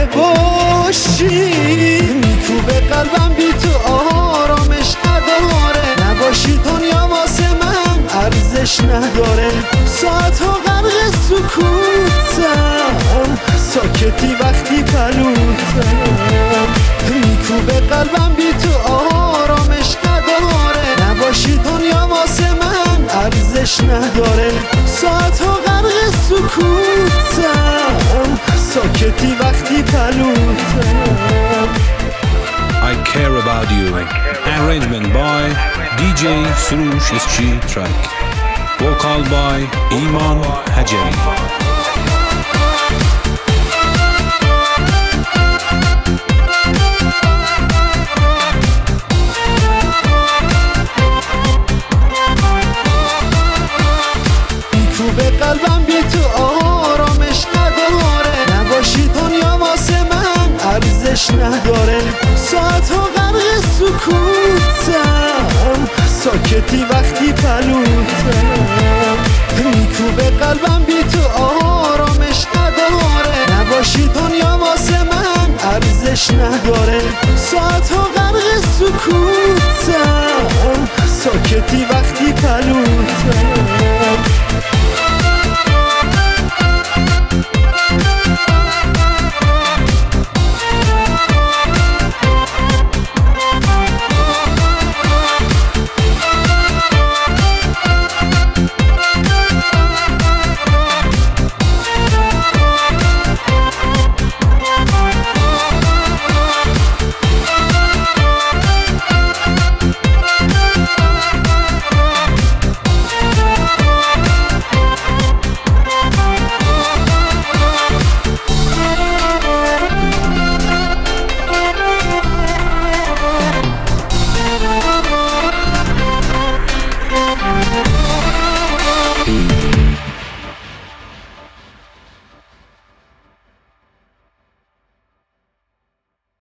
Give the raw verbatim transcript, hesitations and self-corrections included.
باشی. میکوبه قلبم بی تو آرامش نداره، نباشی دنیا واسه من ارزش نداره. ساعتها غرق سکوتم، ساکتی وقتی کلوتم. میکوبه قلبم بی تو آرامش نداره، نباشی دنیا واسه من ارزش نداره. ساعتها غرق سکوتم، ساکتی وقتی کلوتم. I Care About You. Arrangement by دی جی Surush S G Track. Vocal by Iman Hajeri. میکوبه قلبم بی تو آرامش نداره، نباشی دنیا واسه من ارزش نداره. ساعتها غرق سکوتم، ساکتی وقتی کلوتم. میکوبه قلبم بی تو آرامش نداره، نباشی دنیا واسه من ارزش نداره. ساعتها غرق سکوتم، ساکتی وقتی کلوتم.